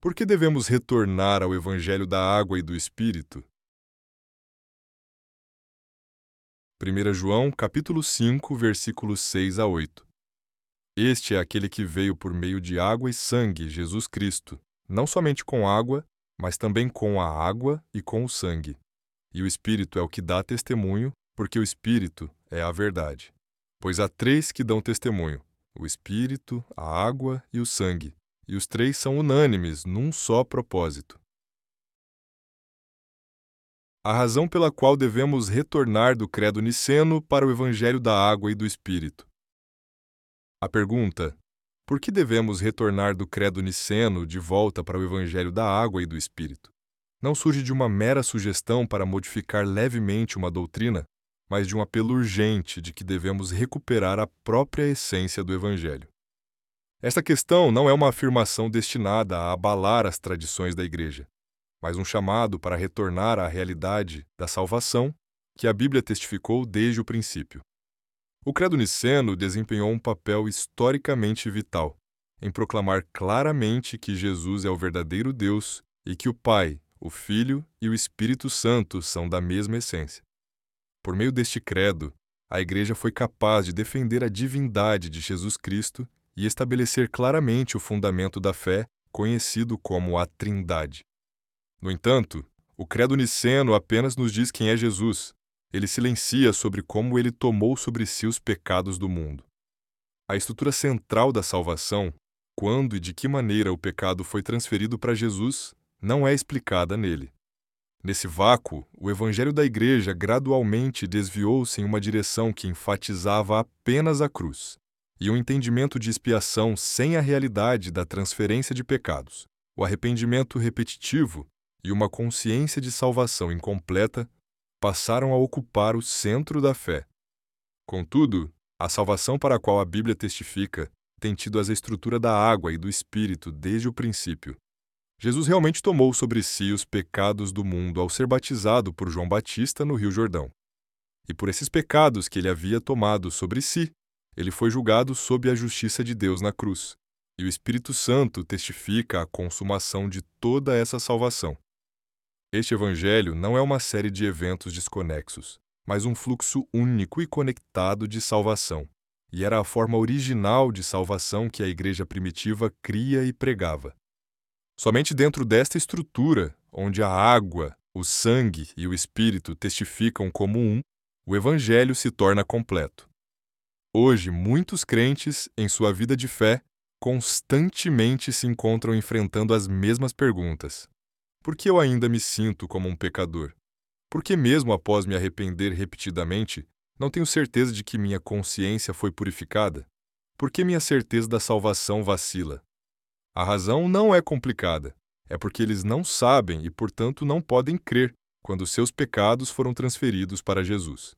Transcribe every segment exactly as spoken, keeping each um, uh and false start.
Por que devemos retornar ao Evangelho da Água e do Espírito? primeira João, capítulo cinco, versículos seis a oito. Este é aquele que veio por meio de água e sangue, Jesus Cristo, não somente com água, mas também com a água e com o sangue. E o Espírito é o que dá testemunho, porque o Espírito é a verdade. Pois há três que dão testemunho: o Espírito, a água e o sangue, e os três são unânimes num só propósito. A razão pela qual devemos retornar do credo niceno para o Evangelho da Água e do Espírito. A pergunta: por que devemos retornar do credo niceno de volta para o Evangelho da Água e do Espírito? Não surge de uma mera sugestão para modificar levemente uma doutrina, mas de um apelo urgente de que devemos recuperar a própria essência do Evangelho. Esta questão não é uma afirmação destinada a abalar as tradições da Igreja, mas um chamado para retornar à realidade da salvação que a Bíblia testificou desde o princípio. O credo niceno desempenhou um papel historicamente vital em proclamar claramente que Jesus é o verdadeiro Deus e que o Pai, o Filho e o Espírito Santo são da mesma essência. Por meio deste credo, a Igreja foi capaz de defender a divindade de Jesus Cristo e estabelecer claramente o fundamento da fé, conhecido como a Trindade. No entanto, o credo niceno apenas nos diz quem é Jesus. Ele silencia sobre como ele tomou sobre si os pecados do mundo. A estrutura central da salvação, quando e de que maneira o pecado foi transferido para Jesus, não é explicada nele. Nesse vácuo, o Evangelho da Igreja gradualmente desviou-se em uma direção que enfatizava apenas a cruz, e um entendimento de expiação sem a realidade da transferência de pecados, o arrependimento repetitivo e uma consciência de salvação incompleta passaram a ocupar o centro da fé. Contudo, a salvação para a qual a Bíblia testifica tem tido a estrutura da água e do Espírito desde o princípio. Jesus realmente tomou sobre si os pecados do mundo ao ser batizado por João Batista no Rio Jordão. E por esses pecados que ele havia tomado sobre si, ele foi julgado sob a justiça de Deus na cruz. E o Espírito Santo testifica a consumação de toda essa salvação. Este Evangelho não é uma série de eventos desconexos, mas um fluxo único e conectado de salvação. E era a forma original de salvação que a Igreja primitiva cria e pregava. Somente dentro desta estrutura, onde a água, o sangue e o Espírito testificam como um, o Evangelho se torna completo. Hoje, muitos crentes, em sua vida de fé, constantemente se encontram enfrentando as mesmas perguntas. Por que eu ainda me sinto como um pecador? Por que mesmo após me arrepender repetidamente, não tenho certeza de que minha consciência foi purificada? Por que minha certeza da salvação vacila? A razão não é complicada. É porque eles não sabem e, portanto, não podem crer quando seus pecados foram transferidos para Jesus.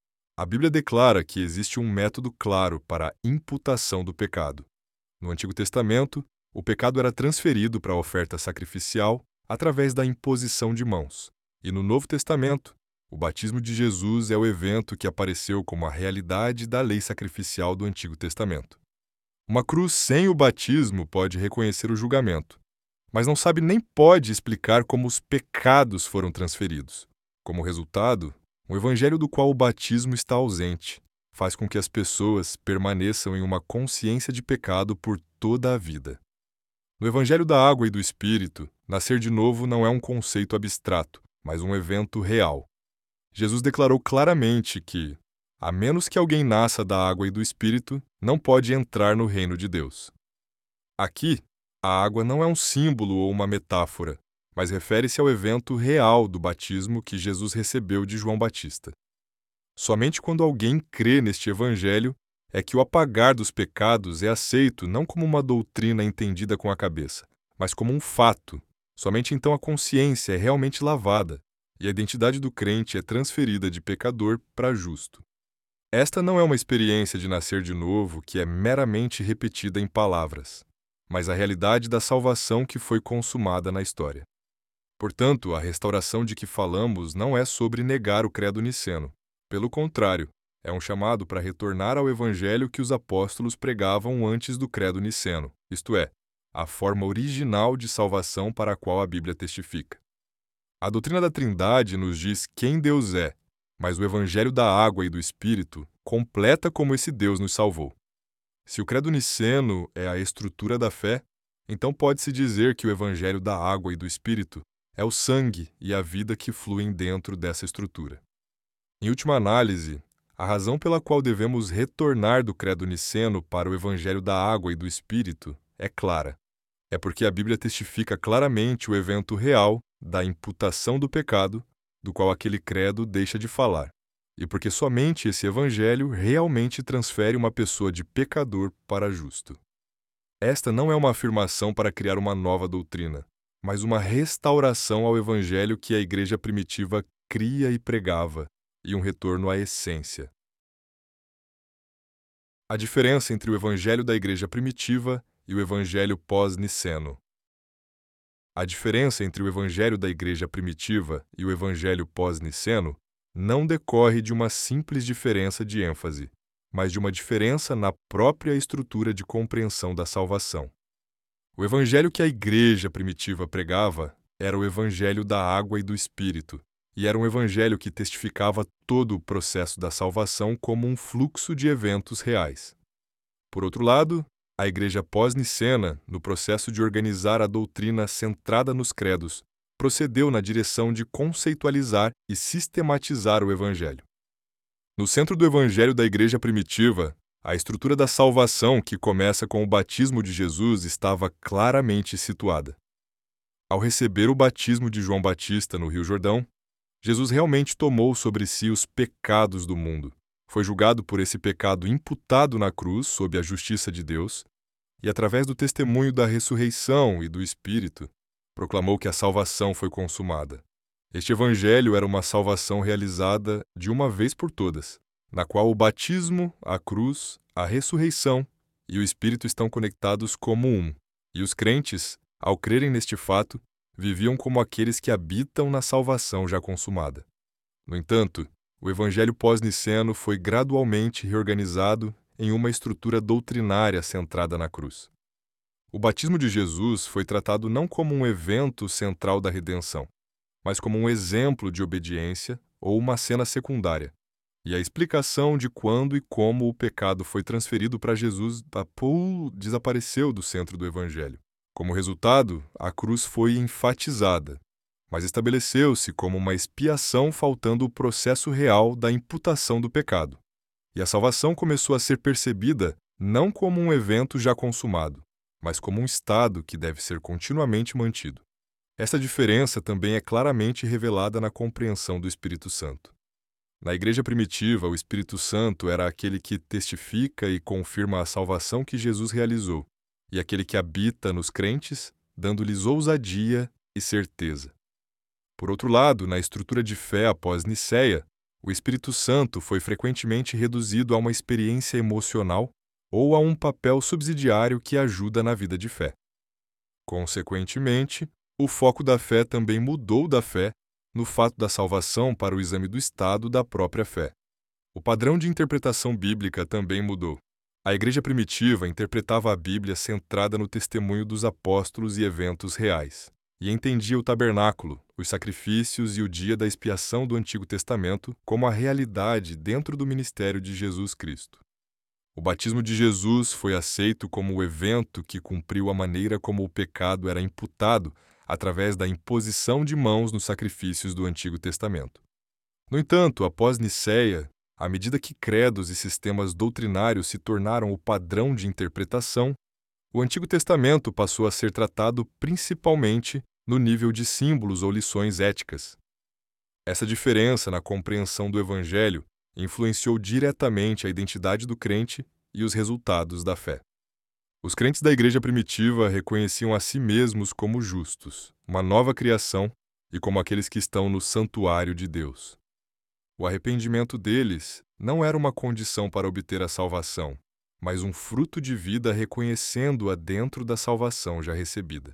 A Bíblia declara que existe um método claro para a imputação do pecado. No Antigo Testamento, o pecado era transferido para a oferta sacrificial através da imposição de mãos. E no Novo Testamento, o batismo de Jesus é o evento que apareceu como a realidade da lei sacrificial do Antigo Testamento. Uma cruz sem o batismo pode reconhecer o julgamento, mas não sabe nem pode explicar como os pecados foram transferidos. Como resultado, o evangelho do qual o batismo está ausente faz com que as pessoas permaneçam em uma consciência de pecado por toda a vida. No Evangelho da Água e do Espírito, nascer de novo não é um conceito abstrato, mas um evento real. Jesus declarou claramente que, a menos que alguém nasça da água e do Espírito, não pode entrar no reino de Deus. Aqui, a água não é um símbolo ou uma metáfora, mas refere-se ao evento real do batismo que Jesus recebeu de João Batista. Somente quando alguém crê neste Evangelho é que o apagar dos pecados é aceito não como uma doutrina entendida com a cabeça, mas como um fato. Somente então a consciência é realmente lavada e a identidade do crente é transferida de pecador para justo. Esta não é uma experiência de nascer de novo que é meramente repetida em palavras, mas a realidade da salvação que foi consumada na história. Portanto, a restauração de que falamos não é sobre negar o credo niceno. Pelo contrário, é um chamado para retornar ao evangelho que os apóstolos pregavam antes do credo niceno, isto é, a forma original de salvação para a qual a Bíblia testifica. A doutrina da Trindade nos diz quem Deus é, mas o Evangelho da Água e do Espírito completa como esse Deus nos salvou. Se o credo niceno é a estrutura da fé, então pode-se dizer que o Evangelho da Água e do Espírito é o sangue e a vida que fluem dentro dessa estrutura. Em última análise, a razão pela qual devemos retornar do credo niceno para o Evangelho da Água e do Espírito é clara. É porque a Bíblia testifica claramente o evento real da imputação do pecado, do qual aquele credo deixa de falar, e porque somente esse Evangelho realmente transfere uma pessoa de pecador para justo. Esta não é uma afirmação para criar uma nova doutrina, mas uma restauração ao Evangelho que a igreja primitiva cria e pregava, e um retorno à essência. A diferença entre o Evangelho da igreja primitiva e o Evangelho pós-niceno. A diferença entre o Evangelho da igreja primitiva e o Evangelho pós-niceno não decorre de uma simples diferença de ênfase, mas de uma diferença na própria estrutura de compreensão da salvação. O Evangelho que a igreja primitiva pregava era o Evangelho da Água e do Espírito, e era um Evangelho que testificava todo o processo da salvação como um fluxo de eventos reais. Por outro lado, a igreja pós-nicena, no processo de organizar a doutrina centrada nos credos, procedeu na direção de conceitualizar e sistematizar o Evangelho. No centro do Evangelho da igreja primitiva, a estrutura da salvação que começa com o batismo de Jesus estava claramente situada. Ao receber o batismo de João Batista no Rio Jordão, Jesus realmente tomou sobre si os pecados do mundo, foi julgado por esse pecado imputado na cruz sob a justiça de Deus, e através do testemunho da ressurreição e do Espírito, proclamou que a salvação foi consumada. Este evangelho era uma salvação realizada de uma vez por todas, na qual o batismo, a cruz, a ressurreição e o Espírito estão conectados como um, e os crentes, ao crerem neste fato, viviam como aqueles que habitam na salvação já consumada. No entanto, o evangelho pós-niceno foi gradualmente reorganizado em uma estrutura doutrinária centrada na cruz. O batismo de Jesus foi tratado não como um evento central da redenção, mas como um exemplo de obediência ou uma cena secundária, e a explicação de quando e como o pecado foi transferido para Jesus desapareceu do centro do evangelho. Como resultado, a cruz foi enfatizada, mas estabeleceu-se como uma expiação faltando o processo real da imputação do pecado. E a salvação começou a ser percebida não como um evento já consumado, mas como um estado que deve ser continuamente mantido. Essa diferença também é claramente revelada na compreensão do Espírito Santo. Na igreja primitiva, o Espírito Santo era aquele que testifica e confirma a salvação que Jesus realizou, e aquele que habita nos crentes, dando-lhes ousadia e certeza. Por outro lado, na estrutura de fé após Nicéia, o Espírito Santo foi frequentemente reduzido a uma experiência emocional ou a um papel subsidiário que ajuda na vida de fé. Consequentemente, o foco da fé também mudou da fé no fato da salvação para o exame do estado da própria fé. O padrão de interpretação bíblica também mudou. A igreja primitiva interpretava a Bíblia centrada no testemunho dos apóstolos e eventos reais, e entendia o tabernáculo, os sacrifícios e o dia da expiação do Antigo Testamento como a realidade dentro do ministério de Jesus Cristo. O batismo de Jesus foi aceito como o evento que cumpriu a maneira como o pecado era imputado através da imposição de mãos nos sacrifícios do Antigo Testamento. No entanto, após Nicéia, à medida que credos e sistemas doutrinários se tornaram o padrão de interpretação, o Antigo Testamento passou a ser tratado principalmente no nível de símbolos ou lições éticas. Essa diferença na compreensão do Evangelho influenciou diretamente a identidade do crente e os resultados da fé. Os crentes da igreja primitiva reconheciam a si mesmos como justos, uma nova criação e como aqueles que estão no santuário de Deus. O arrependimento deles não era uma condição para obter a salvação, mas um fruto de vida reconhecendo-a dentro da salvação já recebida.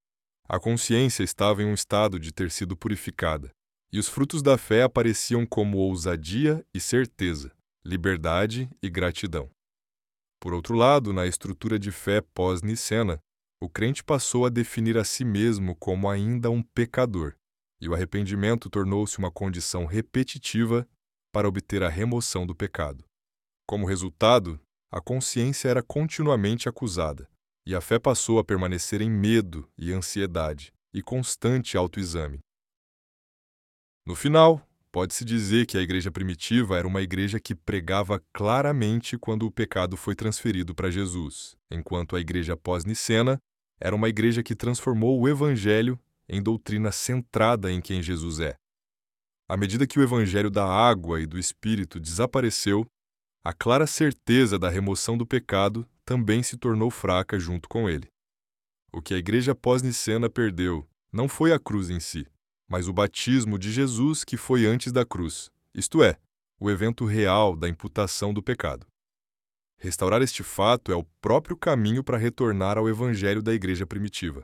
A consciência estava em um estado de ter sido purificada, e os frutos da fé apareciam como ousadia e certeza, liberdade e gratidão. Por outro lado, na estrutura de fé pós-nicena, o crente passou a definir a si mesmo como ainda um pecador, e o arrependimento tornou-se uma condição repetitiva para obter a remoção do pecado. Como resultado, a consciência era continuamente acusada, e a fé passou a permanecer em medo e ansiedade e constante autoexame. No final, pode-se dizer que a igreja primitiva era uma igreja que pregava claramente quando o pecado foi transferido para Jesus, enquanto a igreja pós-nicena era uma igreja que transformou o evangelho em doutrina centrada em quem Jesus é. À medida que o evangelho da água e do Espírito desapareceu, a clara certeza da remoção do pecado também se tornou fraca junto com ele. O que a igreja pós-nicena perdeu não foi a cruz em si, mas o batismo de Jesus que foi antes da cruz, isto é, o evento real da imputação do pecado. Restaurar este fato é o próprio caminho para retornar ao evangelho da igreja primitiva.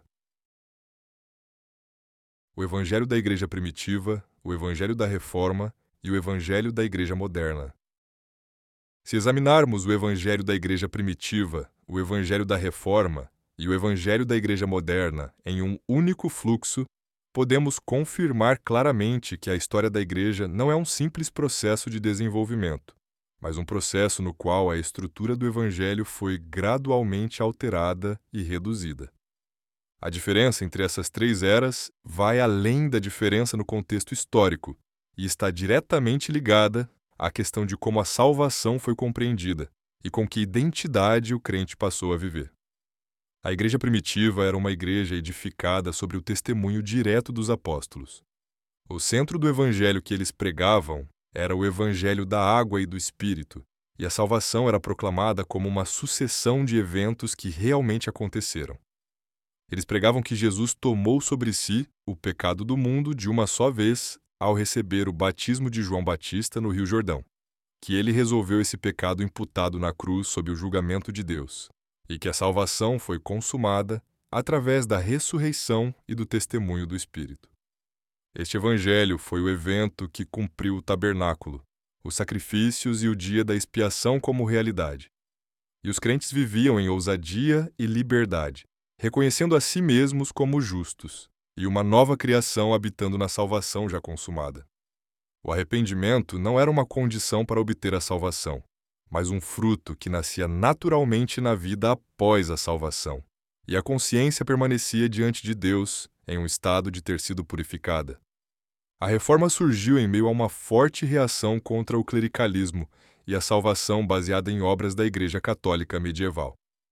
O evangelho da igreja primitiva, o evangelho da reforma e o evangelho da igreja moderna. Se examinarmos o evangelho da igreja primitiva, o evangelho da reforma e o evangelho da igreja moderna em um único fluxo, podemos confirmar claramente que a história da igreja não é um simples processo de desenvolvimento, mas um processo no qual a estrutura do evangelho foi gradualmente alterada e reduzida. A diferença entre essas três eras vai além da diferença no contexto histórico e está diretamente ligada à questão de como a salvação foi compreendida e com que identidade o crente passou a viver. A igreja primitiva era uma igreja edificada sobre o testemunho direto dos apóstolos. O centro do evangelho que eles pregavam era o evangelho da água e do Espírito, e a salvação era proclamada como uma sucessão de eventos que realmente aconteceram. Eles pregavam que Jesus tomou sobre si o pecado do mundo de uma só vez ao receber o batismo de João Batista no Rio Jordão, que ele resolveu esse pecado imputado na cruz sob o julgamento de Deus, e que a salvação foi consumada através da ressurreição e do testemunho do Espírito. Este evangelho foi o evento que cumpriu o tabernáculo, os sacrifícios e o dia da expiação como realidade. E os crentes viviam em ousadia e liberdade, reconhecendo a si mesmos como justos, e uma nova criação habitando na salvação já consumada. O arrependimento não era uma condição para obter a salvação, mas um fruto que nascia naturalmente na vida após a salvação, e a consciência permanecia diante de Deus em um estado de ter sido purificada. A reforma surgiu em meio a uma forte reação contra o clericalismo e a salvação baseada em obras da Igreja Católica medieval.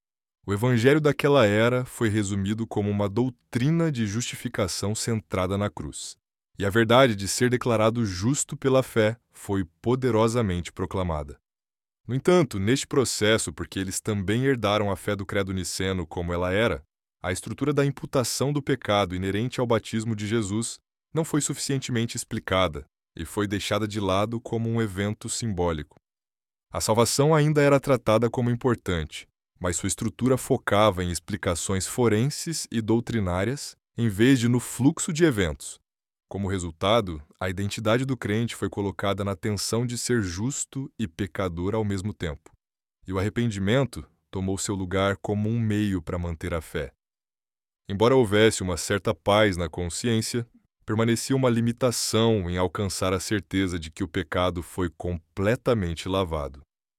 O evangelho daquela era foi resumido como uma doutrina de justificação centrada na cruz, e a verdade de ser declarado justo pela fé foi poderosamente proclamada. No entanto, neste processo, porque eles também herdaram a fé do credo niceno como ela era, a estrutura da imputação do pecado inerente ao batismo de Jesus não foi suficientemente explicada e foi deixada de lado como um evento simbólico. A salvação ainda era tratada como importante, mas sua estrutura focava em explicações forenses e doutrinárias em vez de no fluxo de eventos. Como resultado, a identidade do crente foi colocada na tensão de ser justo e pecador ao mesmo tempo, e o arrependimento tomou seu lugar como um meio para manter a fé. Embora houvesse uma certa paz na consciência, permanecia uma limitação em alcançar a certeza de que o pecado foi completamente lavado.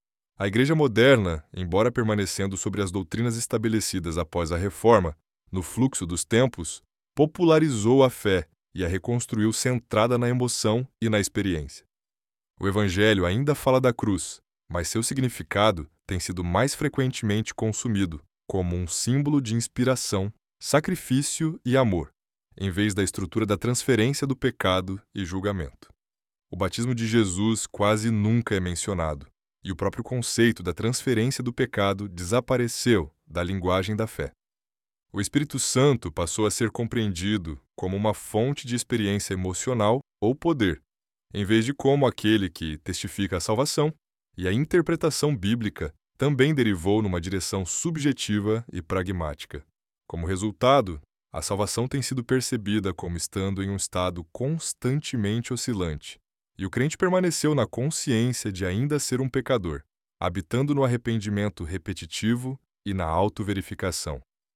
A Igreja moderna, embora permanecendo sobre as doutrinas estabelecidas após a Reforma, no fluxo dos tempos, popularizou a fé e a reconstruiu centrada na emoção e na experiência. O Evangelho ainda fala da cruz, mas seu significado tem sido mais frequentemente consumido como um símbolo de inspiração, sacrifício e amor, em vez da estrutura da transferência do pecado e julgamento. O batismo de Jesus quase nunca é mencionado, e o próprio conceito da transferência do pecado desapareceu da linguagem da fé. O Espírito Santo passou a ser compreendido como uma fonte de experiência emocional ou poder, em vez de como aquele que testifica a salvação, e a interpretação bíblica também derivou numa direção subjetiva e pragmática. Como resultado, a salvação tem sido percebida como estando em um estado constantemente oscilante, e o crente permaneceu na consciência de ainda ser um pecador, habitando no arrependimento repetitivo e na autoverificação.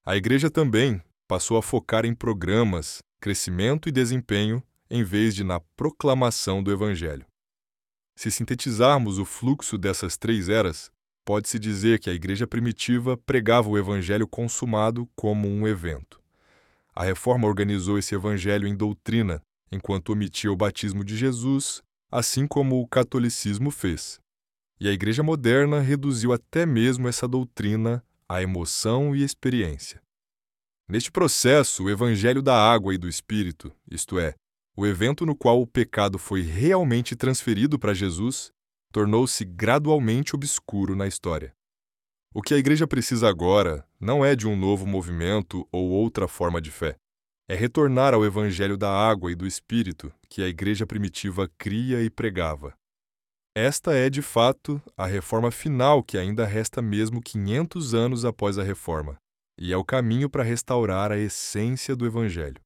A igreja também passou a focar em programas, crescimento e desempenho, em vez de na proclamação do Evangelho. Se sintetizarmos o fluxo dessas três eras, pode-se dizer que a igreja primitiva pregava o Evangelho consumado como um evento. A Reforma organizou esse Evangelho em doutrina, enquanto omitia o batismo de Jesus, assim como o catolicismo fez. E a Igreja moderna reduziu até mesmo essa doutrina à emoção e experiência. Neste processo, o Evangelho da água e do Espírito, isto é, o evento no qual o pecado foi realmente transferido para Jesus, tornou-se gradualmente obscuro na história. O que a Igreja precisa agora não é de um novo movimento ou outra forma de fé. É retornar ao Evangelho da água e do Espírito que a Igreja primitiva cria e pregava. Esta é, de fato, a reforma final que ainda resta mesmo quinhentos anos após a Reforma, e é o caminho para restaurar a essência do Evangelho.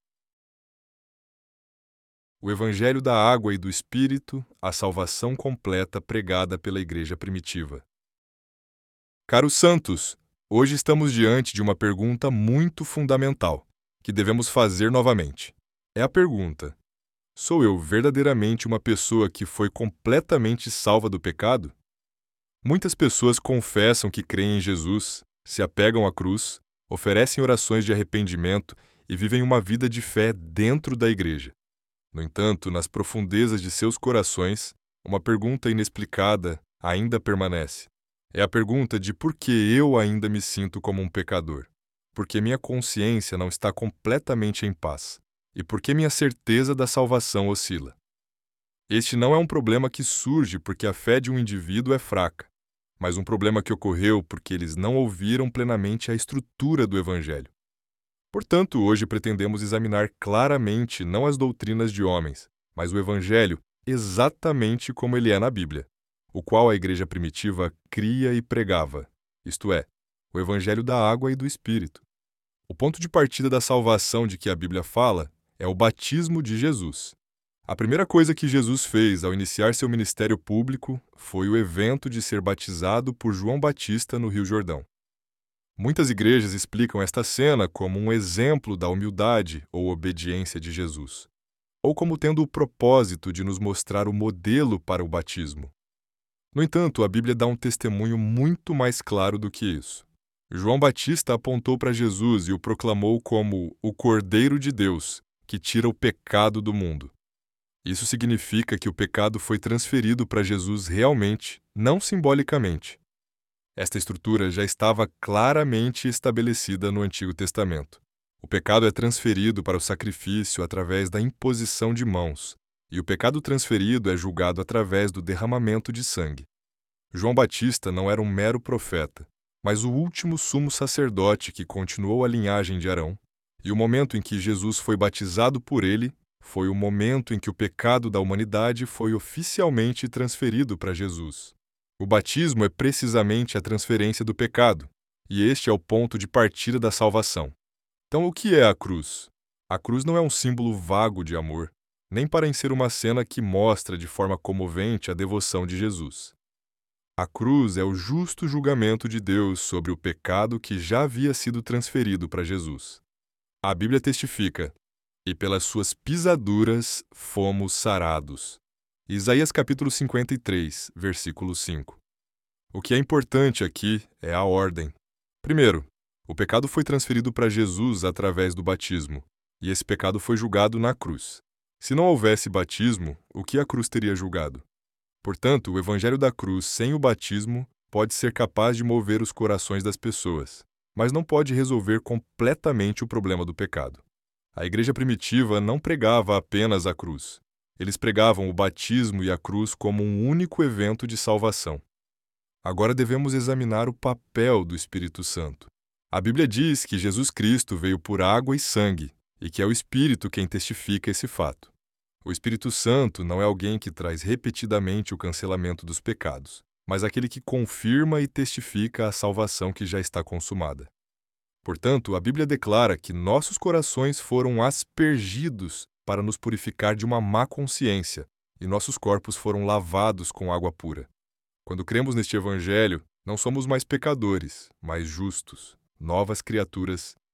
O Evangelho da água e do Espírito, a salvação completa pregada pela Igreja primitiva. Caros santos, hoje estamos diante de uma pergunta muito fundamental, que devemos fazer novamente. É a pergunta: sou eu verdadeiramente uma pessoa que foi completamente salva do pecado? Muitas pessoas confessam que creem em Jesus, se apegam à cruz, oferecem orações de arrependimento e vivem uma vida de fé dentro da igreja. No entanto, nas profundezas de seus corações, uma pergunta inexplicada ainda permanece. É a pergunta de por que eu ainda me sinto como um pecador, porque minha consciência não está completamente em paz, e porque minha certeza da salvação oscila. Este não é um problema que surge porque a fé de um indivíduo é fraca, mas um problema que ocorreu porque eles não ouviram plenamente a estrutura do Evangelho. Portanto, hoje pretendemos examinar claramente não as doutrinas de homens, mas o Evangelho exatamente como ele é na Bíblia, o qual a igreja primitiva cria e pregava, isto é, o Evangelho da água e do Espírito. O ponto de partida da salvação de que a Bíblia fala é o batismo de Jesus. A primeira coisa que Jesus fez ao iniciar seu ministério público foi o evento de ser batizado por João Batista no Rio Jordão. Muitas igrejas explicam esta cena como um exemplo da humildade ou obediência de Jesus, ou como tendo o propósito de nos mostrar o modelo para o batismo. No entanto, a Bíblia dá um testemunho muito mais claro do que isso. João Batista apontou para Jesus e o proclamou como o Cordeiro de Deus, que tira o pecado do mundo. Isso significa que o pecado foi transferido para Jesus realmente, não simbolicamente. Esta estrutura já estava claramente estabelecida no Antigo Testamento. O pecado é transferido para o sacrifício através da imposição de mãos, e o pecado transferido é julgado através do derramamento de sangue. João Batista não era um mero profeta, mas o último sumo sacerdote que continuou a linhagem de Arão, e o momento em que Jesus foi batizado por ele foi o momento em que o pecado da humanidade foi oficialmente transferido para Jesus. O batismo é precisamente a transferência do pecado, e este é o ponto de partida da salvação. Então, o que é a cruz? A cruz não é um símbolo vago de amor, nem para ser uma cena que mostra de forma comovente a devoção de Jesus. A cruz é o justo julgamento de Deus sobre o pecado que já havia sido transferido para Jesus. A Bíblia testifica: e pelas suas pisaduras fomos sarados. Isaías capítulo cinquenta e três, versículo cinco. O que é importante aqui é a ordem. Primeiro, o pecado foi transferido para Jesus através do batismo, e esse pecado foi julgado na cruz. Se não houvesse batismo, o que a cruz teria julgado? Portanto, o evangelho da cruz sem o batismo pode ser capaz de mover os corações das pessoas, mas não pode resolver completamente o problema do pecado. A igreja primitiva não pregava apenas a cruz. Eles pregavam o batismo e a cruz como um único evento de salvação. Agora devemos examinar o papel do Espírito Santo. A Bíblia diz que Jesus Cristo veio por água e sangue, e que é o Espírito quem testifica esse fato. O Espírito Santo não é alguém que traz repetidamente o cancelamento dos pecados, mas aquele que confirma e testifica a salvação que já está consumada. Portanto, a Bíblia declara que nossos corações foram aspergidos para nos purificar de uma má consciência, e nossos corpos foram lavados com água pura. Quando cremos neste Evangelho, não somos mais pecadores, mas justos, novas criaturas,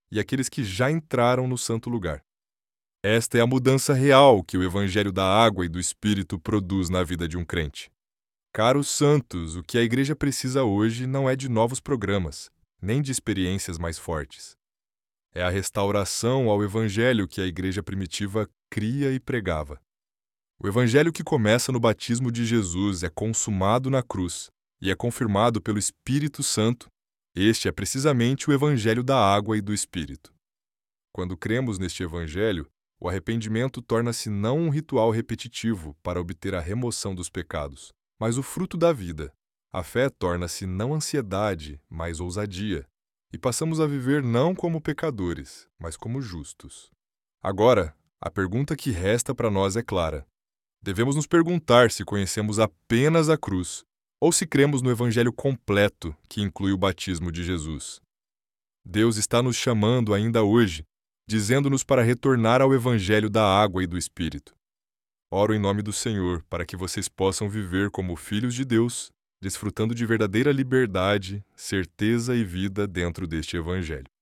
e aqueles que já entraram no santo lugar. Esta é a mudança real que o Evangelho da Água e do Espírito produz na vida de um crente. Caros santos, o que a Igreja precisa hoje não é de novos programas, nem de experiências mais fortes. É a restauração ao Evangelho que a Igreja primitiva cria e pregava. O Evangelho que começa no batismo de Jesus é consumado na cruz e é confirmado pelo Espírito Santo. Este é precisamente o Evangelho da Água e do Espírito. Quando cremos neste Evangelho, o arrependimento torna-se não um ritual repetitivo para obter a remoção dos pecados, mas o fruto da vida. A fé torna-se não ansiedade, mas ousadia, e passamos a viver não como pecadores, mas como justos. Agora, a pergunta que resta para nós é clara. Devemos nos perguntar se conhecemos apenas a cruz, ou se cremos no Evangelho completo, que inclui o batismo de Jesus. Deus está nos chamando ainda hoje, dizendo-nos para retornar ao Evangelho da Água e do Espírito. Oro em nome do Senhor para que vocês possam viver como filhos de Deus, desfrutando de verdadeira liberdade, certeza e vida dentro deste Evangelho.